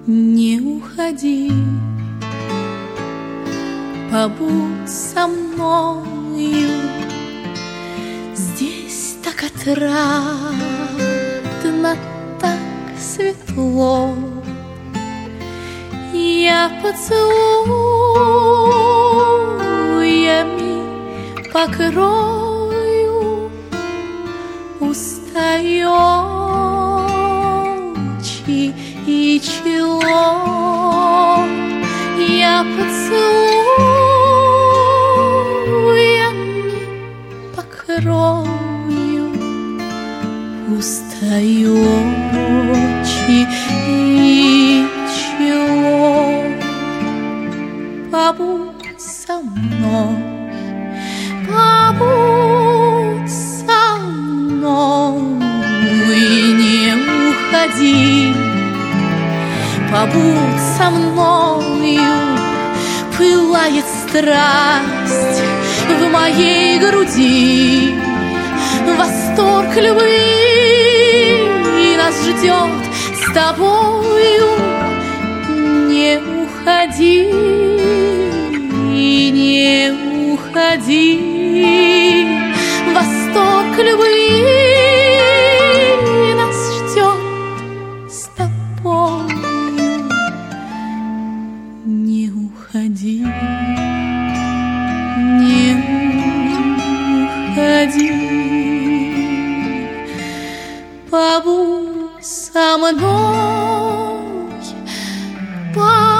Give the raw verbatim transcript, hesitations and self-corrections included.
Не уходи, побудь со мною. Здесь так отрадно, так светло. Я поцелуями покрою уста и очи и чело. Я поцелуями покрою уста и очи и чело. Побудь со мной, побудь со мной и не уходи. Побудь со мною, пылает страсть в моей груди. Восторг любви нас ждет с тобою. Не уходи, не уходи. Восторг любви нас ждет с тобою. Не уходи, не уходи. Побудь со мной, побудь.